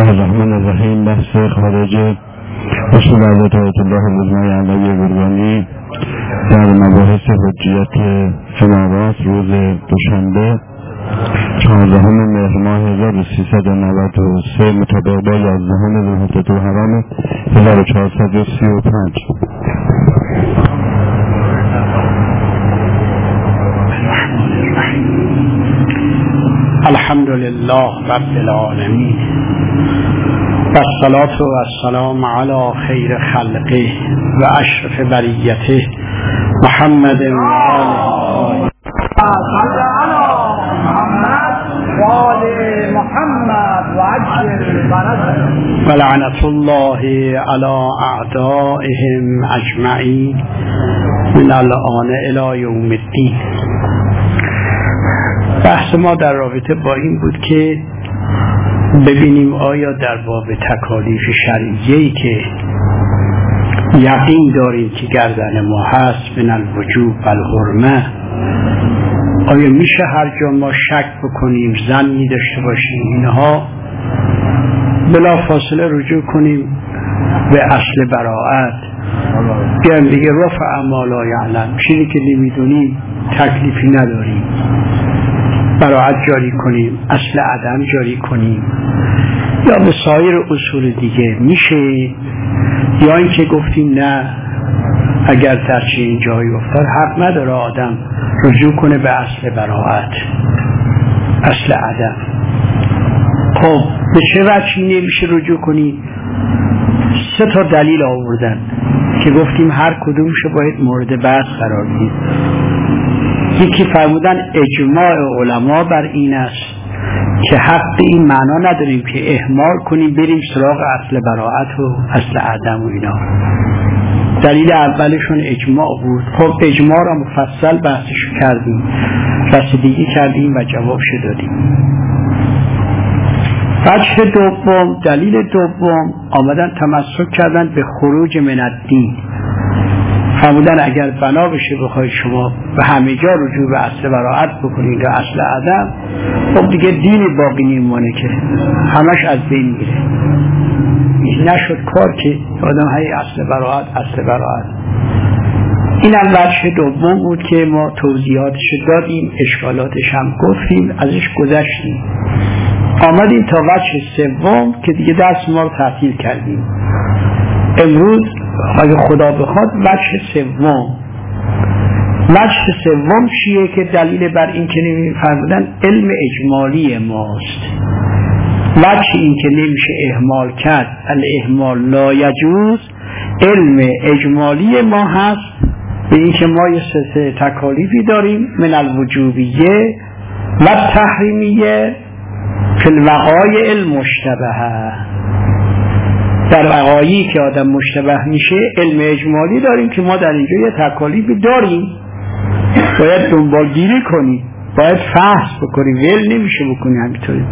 الله الرحمن الرحیم. بحث خارج اصول حضرت آیت الله مجمع علوی گرگانی در مباحث حجیت جمعرات روز دوشنبه 14 مهر ماه 1393 مطابق با 11 ذوالحجة الحرام 1435. الحمد لله رب العالمین والصلاة والسلام علی خیر خلقه و اشرف بریته محمد و آله و لعنت الله علی اعدائهم اجمعین من الآن الی یوم الدین. بحث ما در رابطه با این بود که ببینیم آیا در باب تکالیف شرعیه‌ای که یقین داریم که گردن ما هست من الوجوب و الحرمه، آیا میشه هر جا ما شک بکنیم، ظنی داشته باشیم اینها بلا فاصله رجوع کنیم به اصل براءت، بیایم دیگه رفع ما لا یعلم، چیزی که نمیدونیم تکلیفی نداریم براءت جاری کنیم، اصل عدم جاری کنیم، یا به سایر اصول دیگه میشه، یا اینکه گفتیم نه اگر در چنین جایی افتاد حق نداره آدم رجوع کنه به اصل براءت، اصل عدم. خب به چه وجهی نمیشه رجوع کنی؟ 3 تا دلیل آوردن که گفتیم هر کدومشو باید مورد بحث قرار بدیم. یکی فرمودن اجماع علما بر این است که حق این معنا نداریم که اهمال کنیم بریم سراغ اصل براءت و اصل عدم و اینا. دلیل اولشون اجماع بود. خب اجماع را مفصل بحثش کردیم، رسیدگی کردیم و جوابش دادیم. وجه دوم، دلیل دوم، آمدن تمسک کردن به خروج من الدین، فرمودن اگر بنا بشه بخواید شما به همه جا رجوع به اصل براءت بکنید و اصل عدم، خب دیگه دین باقی نمیمونه که همش از بین میره. این نشد کار که آدم های اصل براءت. این هم وجه دوم بود که ما توضیحاتش دادیم، اشکالاتش هم گفتیم، ازش گذشتیم. آمدیم تا وجه سوم که دیگه دست ما رو تعطیل کردیم. امروز اگه خدا بخواد وجه سوم چیه که دلیل بر این که نمی‌فرمودن علم اجمالی ماست. وجه این که نمیشه اهمال کرد، الاهمال لا یجوز، علم اجمالی ما هست به این که ما یه 3 تکالیفی داریم من الوجوبیه و تحریمیه فی الوقایع المشتبهه. در وقایعی که آدم مشتبه میشه علم اجمالی داریم که ما در اینجا یه تکالیفی داریم، باید دنبالگیری کنیم، باید فحص بکنیم، ول نمیشه بکنیم همینطوری.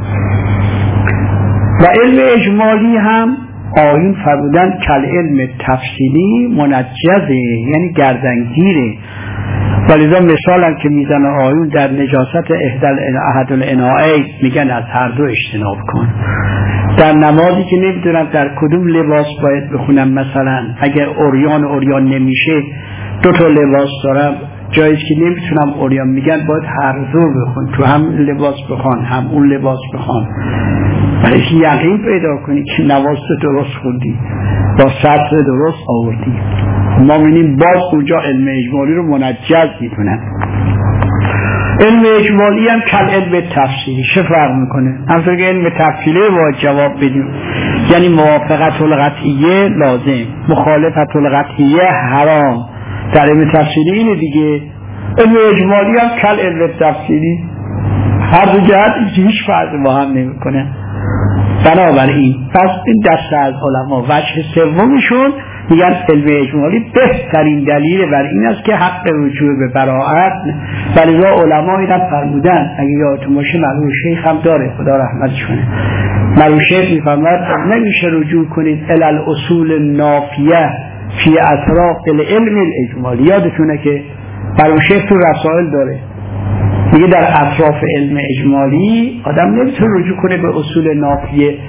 و علم اجمالی هم آیین فرمودن کل علم تفصیلی منجزه، یعنی گردنگیره. ولذا مثال هم که میزنه آیون در نجاست احد الانائی میگن از هر دو اجتناب کن. در نمازی که نمیدونم در کدوم لباس باید بخونم، مثلا اگر عریان نمیشه 2 تا لباس دارم، جایی که نمیتونم عریان، میگن باید هر دو بخون، تو هم لباس بخوان هم اون لباس بخوان، برای که یقین پیدا کنی که نماز درست خوندی با سطر درست آوردی. ما می‌بینیم باز اونجا علم اجمالی رو منجز می‌کنن. علم اجمالی هم کل علم تفصیلی چه فرق میکنه؟ همطور که علم تفصیلی باید جواب بدیم، یعنی موافقت القطعیه لازم، مخالفت القطعیه حرام. در علم تفصیلی اینه دیگه. علم اجمالی هم کل علم تفصیلی، هر دو جهت هیچ فرق با هم نمیکنه. بنابراین پس این دسته از علما وجه سومشون میگن علم اجمالی بهترین دلیل بر این است که حق رجوع به براءت. ولی علما اینا فرمودن، اگه یادتون باشه مرحوم شیخ هم داره، خدا رحمتش کنه، مرحوم شیخ میفرماد نمیشه رجوع کنید الی الاصول النافیه فی اطراف العلم الاجمالی. یادتونه که مرحوم شیخ تو رسائل داره، میگه در اطراف علم اجمالی آدم نمیتونه رجوع کنه به اصول نافیه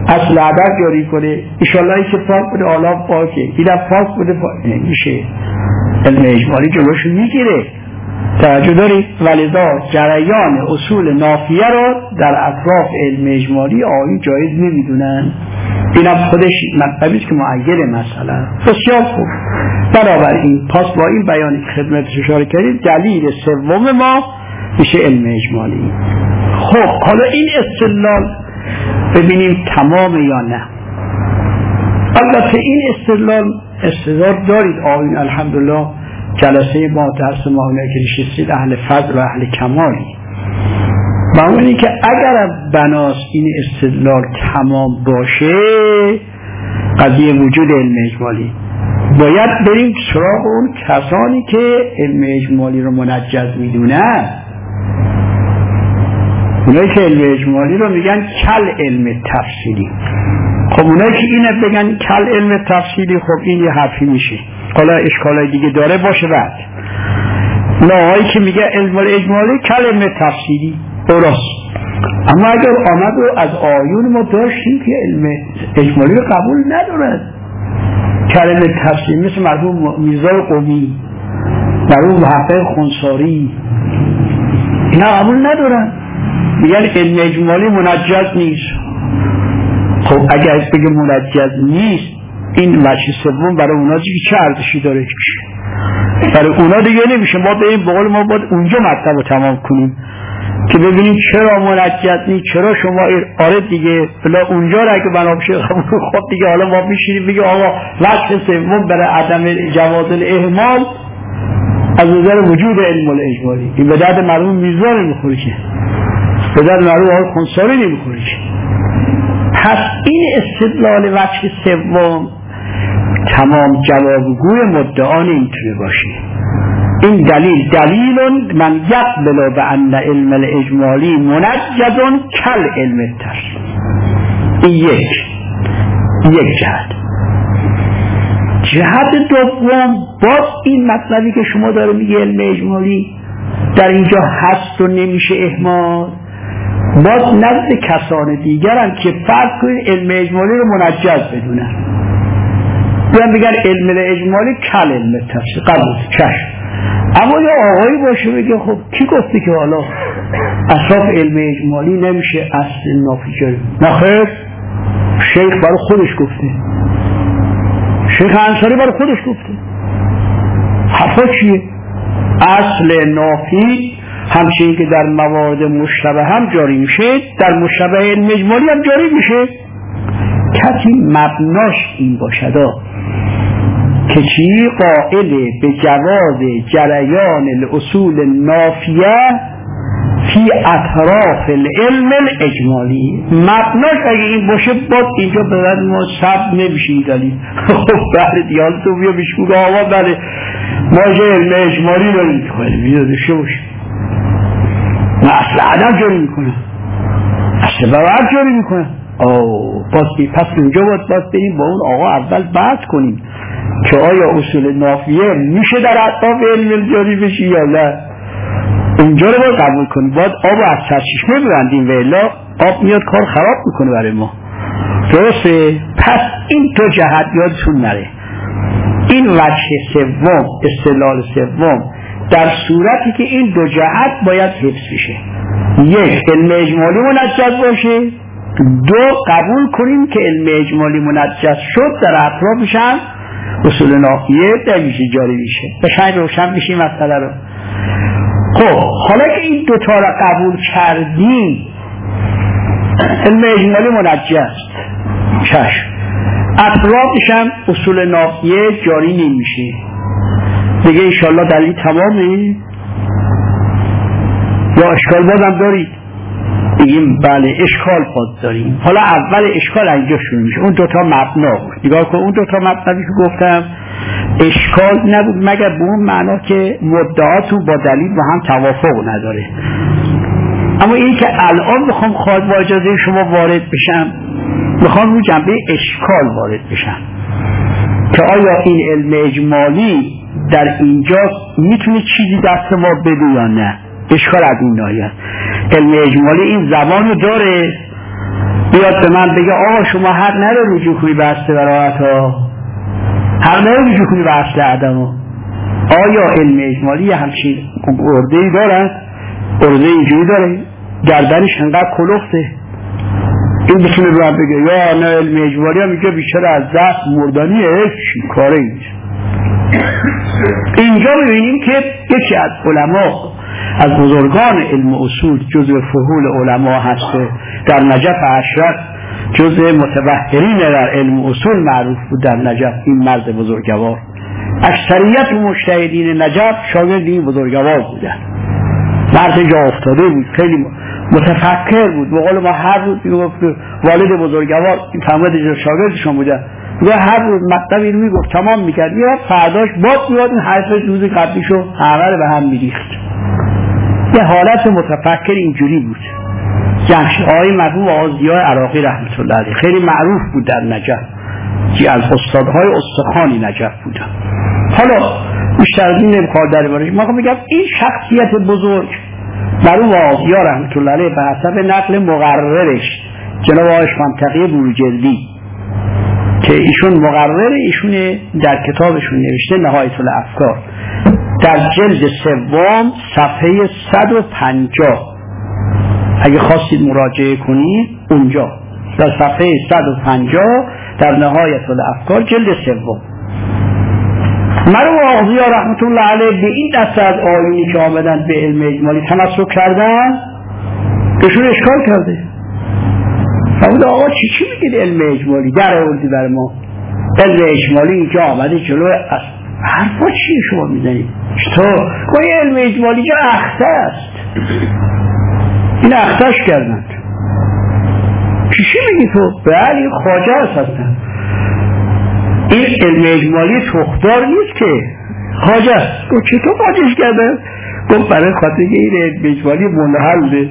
اصل عدد جاری کنه، ایشالله که پاک بوده حالا پاکه، اینم پاک بوده میشه. علم اجمالی جلوشو میگیره. توجه دارید؟ ولذا جریان اصول نافیه رو در اطراف علم اجمالی آیین جایز نمیدونن. اینم خودش مطلبی است که معید مثلا بسیار خوب. بنابراین پس با این بیانی که خدمتش اشاره کردید دلیل سوم ما میشه علم اجمالی. خب حالا این استدلال ببینیم تمام یا نه. البته این استدلال دارید آیین الحمدلله جلسه ما درس ما اونایی که نشستید اهل فضل و اهل کمالی. و اونی که اگر بناس این استدلال تمام باشه قضیه وجود علم اجمالی، باید بریم سراغ اون کسانی که علم اجمالی رو منجز میدونن. اونایی که علم اجمالی رو میگن کل علم تفصیلی. خب اونایی که اینه بگن کل علم تفصیلی، خب این یه حرفی میشه، حالا اشکالای دیگه داره باشه. بعد نهایی که میگه علم اجمالی کل علم تفصیلی درست. اما اگر آمد و از آیون ما داشتیم که علم اجمالی رو قبول ندارد، کلمه تفصیلی مثل مرحوم میرزا قمی، مرحوم محقق خنساری، اینا قبول ندارن، میگن علم اجمالی منجز نیست. خب اگر بگه منجز نیست، این وجه سوم برای اونا دیگه چه ارزشی داره؟ برای اونا دیگه نمیشه. ما به این بقول ما باید اونجا مطلب رو تمام کنیم که ببینیم چرا منجز نیست، چرا شما آره دیگه بلا اونجا را اگه بنا بشه خب دیگه حالا ما میشینیم بگیم آقا وجه سوم برای عدم جواز الاهمال از نظر وجود علم الاجمالی. این به درد مرحوم میرزا نمیخوره که، به درد مرحوم آقای خنساری نمیخوره که. پس این استدلال وجه سوم تمام جوابگوی مدعا نمیتونه باشه. این دلیل من یقبل بأن علم الاجمالی منجز کل علم التفصیل. این یک جهت دوم باز این مطلبی که شما داره میگه علم اجمالی در اینجا هست و نمیشه اهمال، باز نزد کسان دیگرن که فرض کنید علم اجمالی رو منجز بدونن، بیان بگن علم اجمالی کل علم التفصیل، قبول چشم. اما یه آقایی باشه بگه خب کی گفته که حالا اصلاف علم اجمالی نمیشه اصل نافی؟ نخیر، شیخ برای خودش گفته، شیخ انصاری برای خودش گفته. حرفا چیه؟ اصل نافی همچنین که در موارد مشتبه هم جاری میشه، در مشتبه علم اجمالی هم جاری میشه. کسی مبناش این باشد که چی؟ قائل به جواز جریان الاصول نافیه فی اطراف العلم الاجمالی. مبناش اگه این باشه باز اینجا به ما سب نمیشه این دلیل. خب بله دیال تو بیا بشکوگه آقا بله ما جه علم اجمالی داریم بیادشه باشه، من اصل عدم جاری میکنم، اصل برابر جاری میکنم. پس اونجا باید بریم با اون آقا اول بحث کنیم که آیا اصول نافیه میشه در اطراف علم جاری بشه یا نه. اونجا رو باید قبول کنیم، باید آب از سرچشمه ببندیم و الا آب میاد کار خراب میکنه برای ما. درسته؟ پس این دو جهت یادتون نره. این وجه سوم، استدلال سوم، در صورتی که این دو جهت باید حفظ بشه. یک، علم اجمالی منجز باشه. دو، قبول کنیم که علم اجمالی منجز شد، در اطرافش هم اصول نافیه نمیشه جاری میشه. بشاید روشن میشه مسئله رو. خب حالا که این دوتا را قبول کردیم، علم اجمالی منجز چشم، اطرافش هم اصول نافیه جاری نمیشه دیگه، انشالله دلیل تمامه یا اشکال بازم دارید؟ بگیم بله اشکال باز داریم. حالا اول اشکال اینجا شروع میشه. اون دوتا مبنا بود، نگاه کن، اون دوتا مبنایی که گفتم اشکال نبود مگر به اون معنا که مدعاتون با دلیل با هم توافق نداره. اما این که الان میخوام خواهد با اجازه شما وارد بشم، میخوام رو جنبه اشکال وارد بشم که آیا این علم اجمالی در اینجا میتونه چیزی دست ما بده یا نه. اشکال از این ناحیه. علم اجمالی این زبان رو داره بیاد به من بگه آقا شما حق نداری رجوع کنی به اصل براءت ها، حق نداری رجوع کنی به اصل عدم ها. آیا علم اجمالی همچین ارده دارن؟ ارده اینجوری داره گردنش انقدر کلفته این بتونه به من بگه یا نه علم اجمالی هم میگه بیچاره از دست مردانیه چی کاره اینجا. اینجا میبینیم که یکی از علما از بزرگان علم اصول جزء فحول علما هسته در نجف اشرف، جزء متبحرین در علم اصول معروف بود در نجف. این مرد بزرگوار اکثریت مجتهدین نجف شاگرد این بزرگوار بودن. مرد جا افتاده بود، خیلی متفکر بود. به قول ما هر روز میگفت والد بزرگوار فرمود شاگردشون بودن، میگه هر روز مطلبی رو میگفت تمام میکرد، میاد فرداش باد میاد این حرفش روز قبلیشو همه به هم میریخت. یه حالت متفکر اینجوری بود. جمشید آقای مرحوم آقای ضیاء عراقی رحمت الله علیه خیلی معروف بود در نجف، که از استادهای استخوانی نجف بودن. حالا بیشتر از این نمیخواد دربارش ما میگم این شخصیت بزرگ مرحوم آقای ضیاء رحمت الله علیه به حسب نقل مقررش جناب آقای منطقی بروجردی که ایشون مقرر ایشونه در کتابشون نوشته نهایت الافکار در جلد 3 صفحه 150 اگه خواستید مراجعه کنید اونجا در صفحه 150 در نهایت الافکار جلد 3 مرحوم آقای ضیاء رحمت الله علیه به این دسته از آیونی که آمدن به علم اجمالی تمسک کردن بهشون اشکال کرده. فرمود آقا چی میگید علم اجمالی در آوردی بر ما؟ علم اجمالی اینجا آمده جلو حرفا چیه شما میزنید؟ چطور؟ این علم اجمالی جا اخته است، این اختش کردند. چی میگی تو؟ بله خواجه هستن. این علم اجمالی تخدار نیست که خواجه است. گفت چطور خواجهش کردن؟ گفت برای خاطر این علم اجمالی منحله.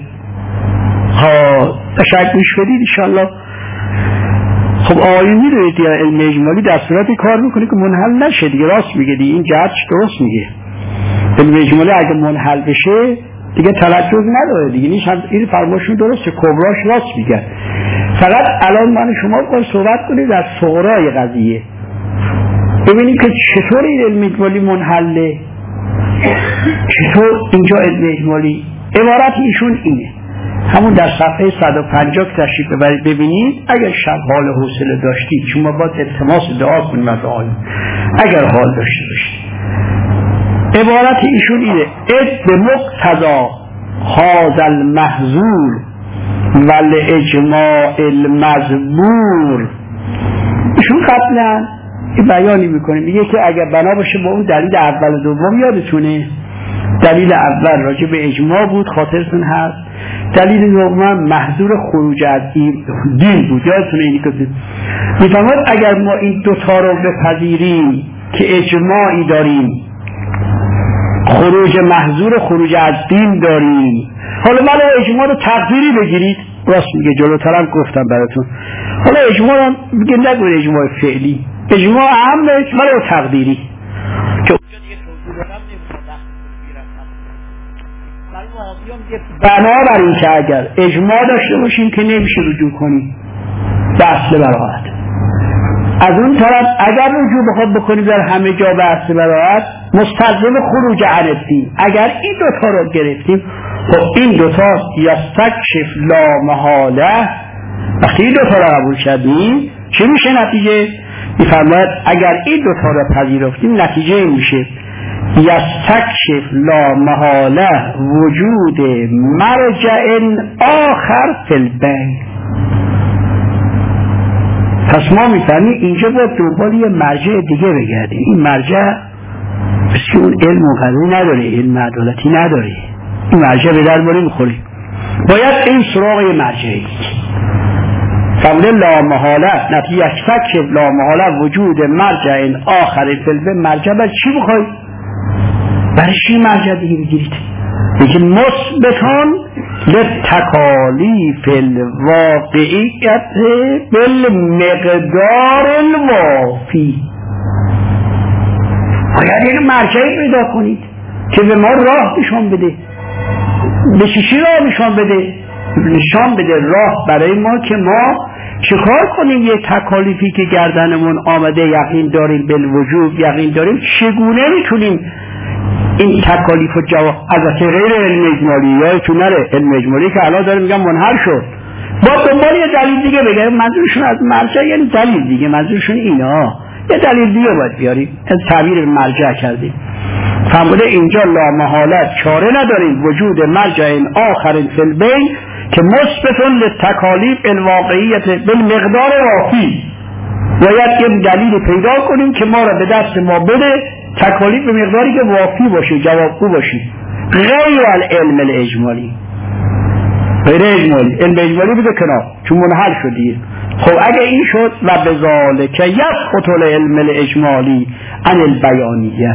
شک میشودید انشالله. خب آقایی میدونید یا علم اجمالی در صورتی کار میکنه که منحل نشه دیگه. راست میگه دیگه، این جهتش درست میگه. علم اجمالی اگه منحل بشه دیگه تلجز نداره دیگه، نیش هم این فرماشون درسته، کبراش راست میگه. فقط الان من شما باید صحبت کنید در صغرای قضیه، ببینید که چطور این علم اجمالی منحله، چطور اینجا علم اجمالی. عبارت ایشون اینه، همون در صفحه 150 که تشریف ببرید ببینید. اگر شب حال حوصله داشتید، چون ما باید التماس دعا کنیم از آیون، اگر حال داشته باشید عبارت ایشون اینه: به مقتضا هذا المحظور والاجماع المذبور. ایشون قبلا این بیانی میکنه، میگه که اگر بنا باشه با اون دلیل اول و دوم، یادتونه دلیل اول راجع به اجماع بود خاطرتون هست، دلیل دوم محظور خروج از دین بود یادتونه. اینی که میفهمد اگر ما این دوتا رو بپذیریم که اجماعی داریم، خروج محظور خروج از دین داریم، حالا من اجماع رو تقدیری بگیرید، راست میگه جلوترم گفتم براتون، حالا اجماع رو بگید نگوید اجماع فعلی، اجماع عامه ولی تقدیری که بنابراین که اگر اجماع داشته باشیم که نمیشه رجوع کنیم به اصل براءت. از اون طرف اگر رجوع بخواد بکنیم در همه جا به اصل براءت، مستلزم خروج عن الدین. اگر این دوتا رو گرفتیم، خب این دوتا یستکشف لا محاله، وقتی این دوتا رو قبول کردیم چی میشه نتیجه؟ میفرماید اگر این دوتا رو پذیرفتیم نتیجه این میشه یستکشف لا محاله وجود مرجع آخر فی البین. پس ما میفهمیم اینجا باید دنبال یه مرجع دیگه بگردیم. این مرجع بسید اون علم و قدری نداره، علم عدالتی نداره، این مرجع به درباره میخوریم، باید این سراغ یه مرجعی قبل لا محاله نتیجه یستکشف لا محاله وجود مرجع آخر فی البین. مرجع بر چی بخواید؟ برای چی مرجع دیگه بگیرید؟ لیکن مثبتان لتکالیف الواقعیت بالمقدار الوافی. باید یک مرجعی پیدا کنید که به ما راه نشان بده. به چی راه نشان بده؟ نشان بده راه برای ما که ما چیکار کنیم. یه تکالیفی که گردنمون آمده یقین داریم بالوجوب، یقین داریم، چگونه میتونیم این تکالیف و جواب از غیر علم اجمالی یادتون نره، علم اجمالی که الان داره میگم منحل شد، با دنبال یه دلیل دیگه بگم. منظورشون از مرجع یعنی دلیل دیگه، منظورشون اینا یه دلیل دیگه باید بیاریم. از تعبیر مرجع کردیم. فرموده اینجا لا محالت چاره نداریم وجود مرجع آخر فی البین که مثبت للتکالیف الواقعیت بالمقدار وافی. باید یه دلیل پیدا کنیم که ما را به دست ما بده تکالیف به مقداری که وافی باشه، جوابگو باشه، غیر العلم الاجمالی، غیر اجمالی. علم اجمالی بده کنار چون منحل شدیه. خب اگه این شد و بذالک یسقط العلم الاجمالی عن البیانیه.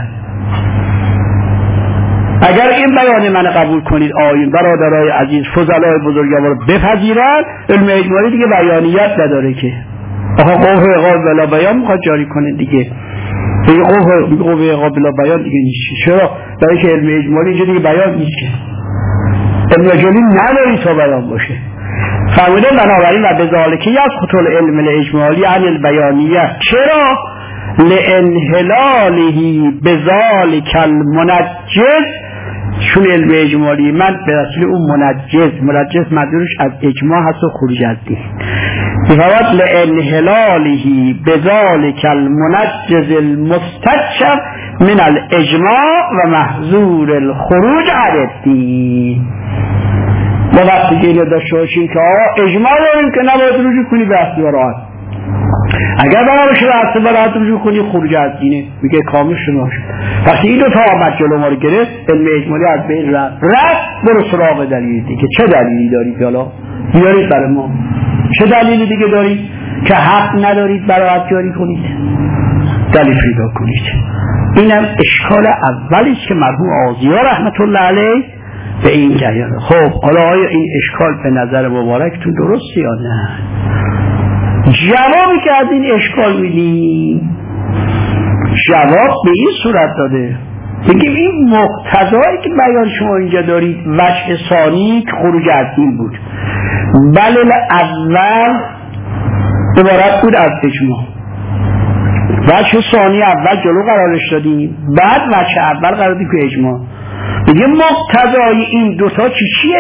اگر این بیان من قبول کنید آیین برادرای عزیز فضلای بزرگوار بپذیرند، علم اجمالی دیگه بیانیت نداره که آها قوه عقاب بلا بیان میخواد جاری کنه دیگه. دیگه قوه عقاب بلا بیان دیگه نیست. چرا؟ برای که علم اجمالی اینجا دیگه بیان نیست که. علم اجمالی نداری تا بیان باشه. فرموده بنابراین و بذالک یسقط العلم الاجمالی عن البیانیه. چرا؟ لانحلاله بذالک المنجز. چون علم اجمالی من به رسول اون منجز منظورش از اجماع هست و خروج از دین. فقط لانحلاله بذالک المنجز المستکشف من الاجماع و محظور الخروج عن الدین. ما وقتی که اینو داشته باشیم که اجماع داریم که نباید رجوع کنی به اصل براعت، اگر برای باشه به اصل براعت رجوع کنی خروج از دینه، میگه کامل شما شد. وقتی این دو تا آمد جلو ما رو گرفت، علم اجمالی از بین رفت برو سراغ دلیل دیگه. چه دلیلی دارید حالا؟ بیارید برای ما. چه دلیلی دیگه دارید که حق ندارید براعت جاری کنید؟ دلیل پیدا کنید. اینم اشکال اولی که مرحوم آذیا رحمت الله علیه به این جریان. خب حالا آیا این اشکال به نظر مبارکتون درسته یا نه؟ جوابی که از این اشکال میدیم جواب به این صورت داده، بگیم این مقتضایی که بیان شما اینجا دارید وجه ثانی که خروج از دین بود، بله اول عبارت بود از اجماع، وجه ثانی اول جلو قرارش دادیم، بعد وجه اول قرار دادیم که اجماع. بگیم مقتضای این دوتا چیه؟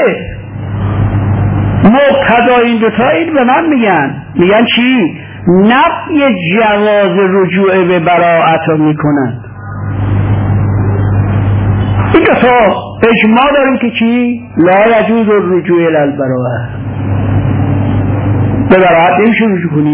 مقتضای این دوتا این به من میگن چی؟ نفی جواز رجوع به براءت رو میکنن. این دوتا اجماع داریم که چی؟ لا یجوز الرجوع الی البراءت، به براءت نمیشه رجوع کنی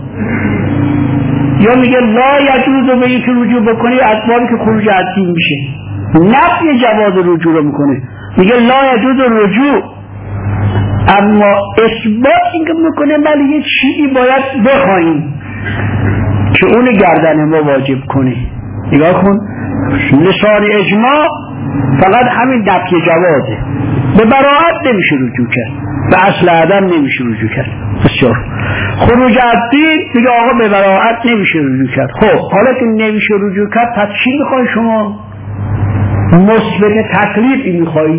یا میگه لا یجوز به اینکه رجوع بکنی اسبابی که خروج از دین میشه، نفی جواز رجوع رو میکنه، میگه لا یجوز الرجوع، اما اثبات اینکه میکنه ولی یه چیزی باید بخوایم که اون گردن ما واجب کنه. نگاه کن، لسان اجماع فقط همین نفی جوازه، به براءت نمیشه رجوع کرد، به اصل عدم نمیشه رجوع کرد. بسیار خروج از دین میگه آقا به براءت نمیشه رجوع کرد. خب حالا که نمیشه رجوع کرد پس چی میخوای شما؟ مثبت تکلیف میخواید؟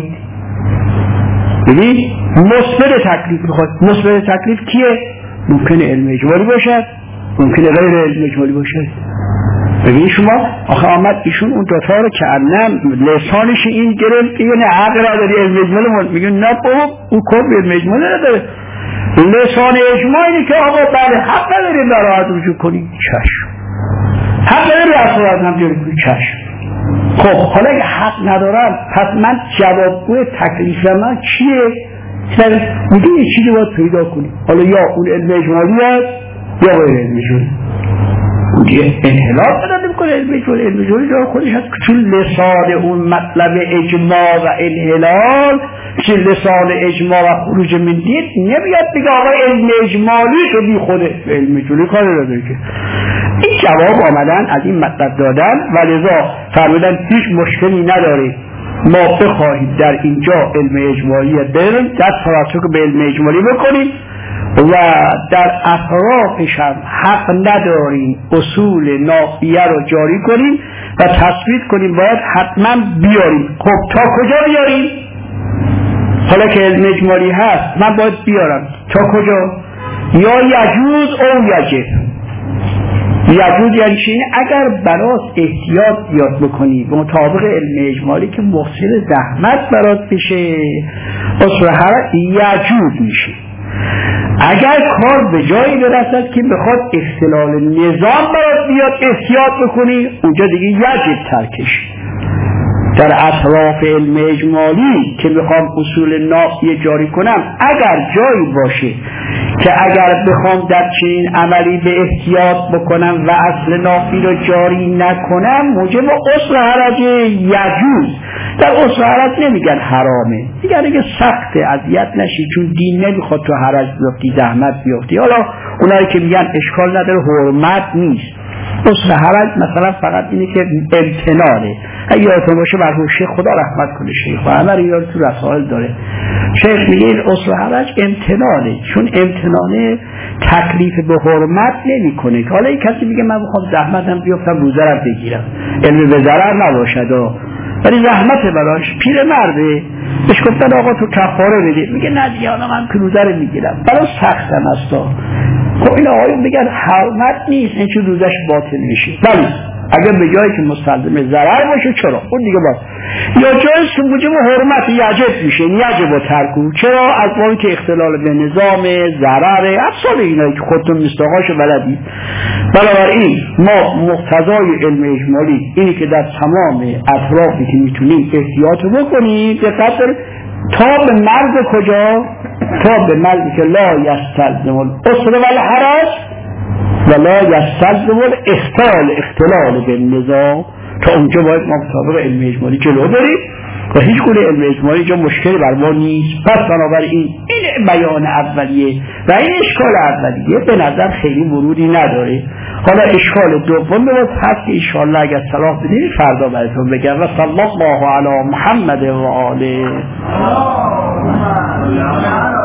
ببین مثبت تکلیف میخواید. مثبت تکلیف کیه؟ ممکنه علم اجمالی باشد، ممکنه غیر علم اجمالی باشد. ببین شما آخه آمد ایشون اون دوتا رو که انم لسانش این گرفت، یعنی عقل را داری علم اجمالی میگه نه بابا اون کار علم اجمالی نداره. لسان اجمالی که آقا بله حق نداری براعت رجوع کنی، چشم، حق نداری اصلا هم جاری کنی، چشم. خب حالا اگه حق ندارم پس من جوابگوی تکلیف من چیه؟ میگه یه چیزی باید پیدا کنی، حالا یا اون علم اجمالی هست یا غیر علم اجمالی. اون انحلال پیدا نمی‌کنه علم اجمالی، علم اجمالی داره خودش هست چون لسان اون مطلب اجماع و انحلال چون لسان اجماع و خروج من دین نمیاد بگه آقا علم اجمالی که بی خوده، علم اجمالی کاری نداره که. این جواب آمدن از این مطلب دادن و لذا فرمودن هیچ مشکلی نداره ما بخواهید در اینجا علم اجمالی داریم در توسط به علم اجمالی بکنید و در اطرافش هم حق نداریم اصول نافیه رو جاری کنیم و تثبیت کنیم باید حتما بیاریم. خب تا کجا بیاریم؟ حالا که علم اجمالی هست من باید بیارم تا کجا؟ یا یجوز او یجب. یجوز یعنی چی؟ اگر برات احتیاط بیاد بکنی به مطابق علم اجمالی که مقصر زحمت برات بشه اصل حرج یجوز میشه. اگر کار به جایی برسد که بخواد اختلال نظام برات بیاد احتیاط بکنی اونجا دیگه یجب ترکش. در اطراف علم اجمالی که بخوام اصول نافیه جاری کنم اگر جایی باشه که اگر بخوام در چنین عملی به احتیاط بکنم و اصل نافی رو جاری نکنم موجب اصل حرج یجوز. در اصل حرج نمیگن حرامه، دیگر دیگه سخت اذیت نشی چون دین نمیخواد تو حرج بیفتی زحمت بیفتی. حالا اونایی که میگن اشکال نداره حرمت نیست. اصل حرج مثلا فقط اینه که امتنانه. اگه یادتون باشه مرحوم شیخ خدا رحمت کنه شیخ و همه رو تو رسائل داره شیخ میگه این اصل حرج امتنانه، چون امتنانه تکلیف به حرمت نمی کنه. که حالا کسی میگه من بخوام زحمتم بیفتم روزه بگیرم علم به ضرر نباشد ولی زحمت براش پیر مرده بهش گفتن آقا تو کفاره بده میگه نه دیگه من که روزه میگیرم براش سختم هستا. خب این آقایون بگن حرمت نیست این چون روزش باطل میشه. ولی اگر به جایی که مستلزم ضرر باشه چرا اون دیگه باز یا جایی که موجب حرمت یجب میشه یجب و ترکو. چرا؟ از وقتی که اختلال به نظام ضرر افسال اینایی که خودتون مستقاش بلدید. بنابراین ما مقتضای علم اجمالی اینی که در تمام اطرافی که میتونیم احتیاط بکنیم به قدر تا به مرز کجا؟ تا به مرزی که لا یستلزم الاصل والحرج ولا یستلزم اختلال به نظام. تا اونجا باید ما مطابق علم اجمالی جلو بریم و هیچ گونه علم اجمالی جا مشکلی بر ما نیست. پس بنابراین این بیان اولیه و این اشکال اولیه به نظر خیلی ورودی نداره. حالا اشکال دوم باید هست که انشاءالله اگر صلاح بدید فردا براتون بگم. و صلی الله علی محمد و آله.